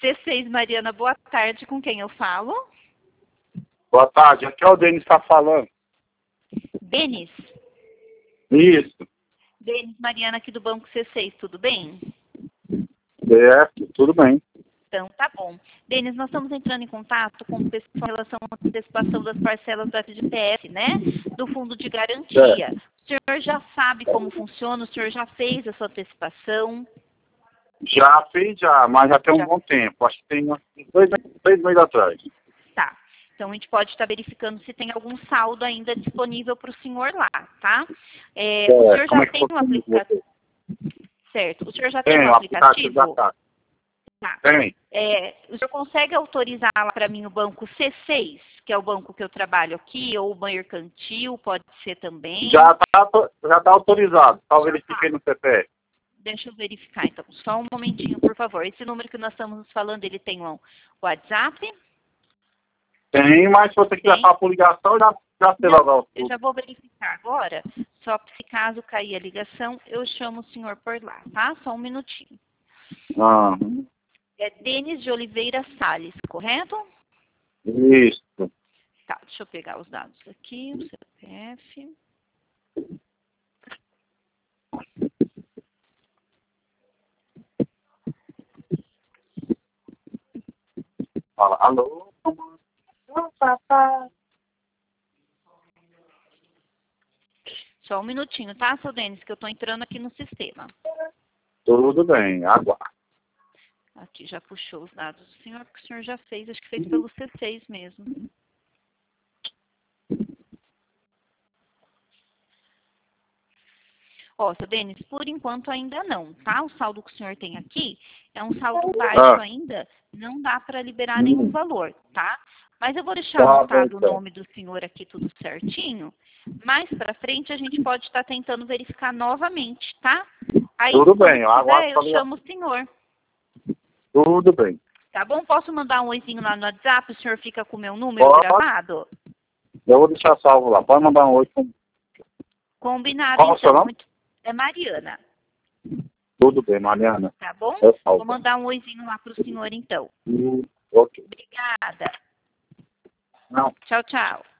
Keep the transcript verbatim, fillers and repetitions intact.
C seis, Mariana, boa tarde. Com quem eu falo? Boa tarde, aqui é o Denis que está falando. Denis? Isso. Denis, Mariana, aqui do Banco C seis, tudo bem? É, tudo bem. Então, tá bom. Denis, nós estamos entrando em contato com o pessoal em relação à antecipação das parcelas do F G T S, né? Do Fundo de Garantia. É. O senhor já sabe como funciona? O senhor já fez essa antecipação? Já fiz, já, mas já tem um Já. bom tempo. Acho que tem uns dois, dois meses atrás. Tá. Então, a gente pode estar verificando se tem algum saldo ainda disponível para o senhor lá, tá? É, É, o senhor como já é que tem um funciona? aplicativo? Certo. O senhor já tem Tem um o aplicativo da aplicativo? Caixa. Tá. Tem. É, o senhor consegue autorizar lá para mim o banco C seis, que é o banco que eu trabalho aqui, ou o mercantil, pode ser também? Já está já tá autorizado. Só verifiquei no C P F. Deixa eu verificar, então. Só um momentinho, por favor. Esse número que nós estamos falando, ele tem um WhatsApp? Tem, mas se você quiser Tem. falar por ligação, já, já sei Não, logo eu tudo. já vou verificar agora. Só se caso cair a ligação, eu chamo o senhor por lá, tá? Só um minutinho. Ah, É Denis de Oliveira Salles, correto? isso. Tá, deixa eu pegar os dados aqui, o C P F. Fala, alô? Papai. Só um minutinho, tá, seu Denis, que eu tô entrando aqui no sistema. Tudo bem, aguardo. Aqui já puxou os dados do senhor, porque o senhor já fez, acho que fez pelo C seis mesmo. Ó, seu Denis, por enquanto ainda não, tá? O saldo que o senhor tem aqui é um saldo baixo Ah. ainda, não dá para liberar nenhum valor, tá? Mas eu vou deixar Tá, anotado o então. nome do senhor aqui tudo certinho. Mais para frente a gente pode estar tentando verificar novamente, tá? Aí, Tudo quando bem, eu aguardo quiser, pra eu ligar. chamo o senhor. Tudo bem. Tá bom? Posso mandar um oizinho lá no WhatsApp? O senhor fica com o meu número Pode. gravado? Eu vou deixar salvo lá. Pode mandar um oi. com- Combinado, Qual o seu então. nome? Muito... É Mariana, Tudo bem, Mariana. tá bom? Eu salvo. Vou mandar um oizinho lá pro senhor, então. Hum, ok. Obrigada. Não. Tchau, tchau.